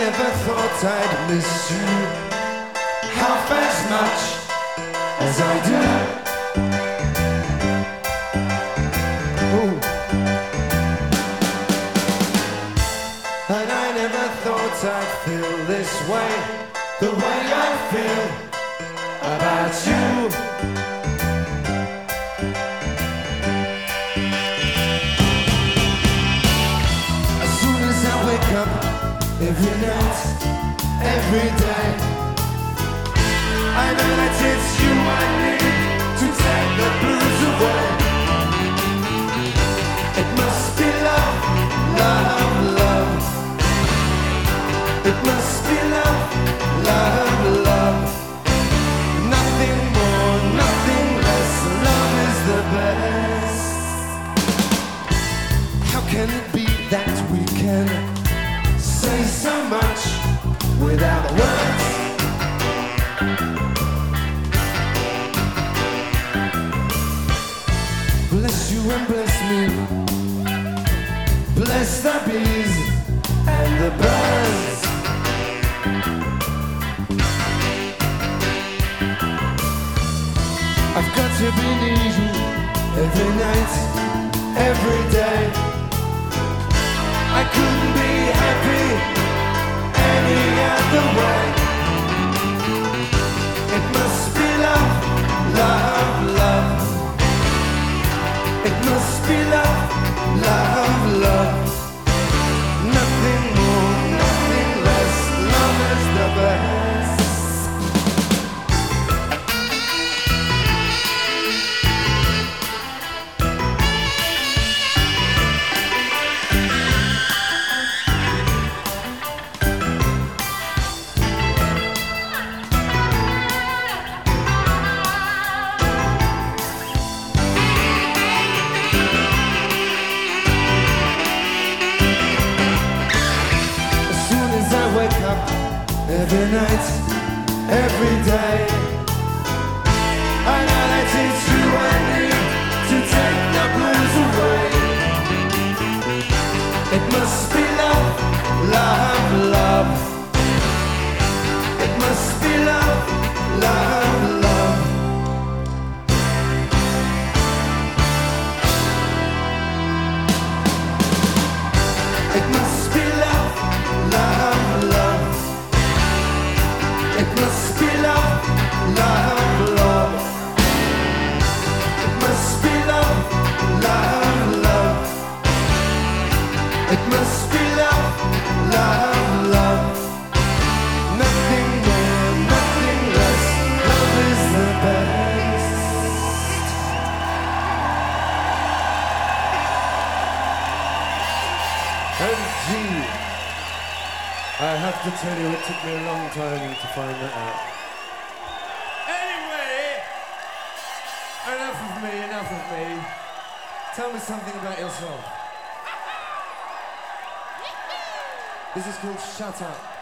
never thought I'd miss you half as much as I do. Ooh. And I never thought I'd feel this way, the way I feel about you. Wake up every night, every day. I know that it's you I need to take the blues away. It must be love, love, love. It must be love, love, love. Nothing more, nothing less. Love is the best. How can it be that we can say so much without words? Bless you and bless me. Bless the bees and the birds. I've got to be near you every night, every day. I couldn't be happy any other way. It must be love, love, love. It must be love, love, love. Nothing more, nothing less. Love is the best. Every night, every day, I know that it's you I need to take the blues away. It must be love, love, love. It must be love, love, love. It must be love, love, love. It must be love, love, love. It must be love, love, love. It must be love, love, love. Nothing more, nothing less. Love is the best. And gee, I have to tell you, it took me a long time to find that out. Anyway, enough of me, enough of me. Tell me something about yourself. This is called Shut Up.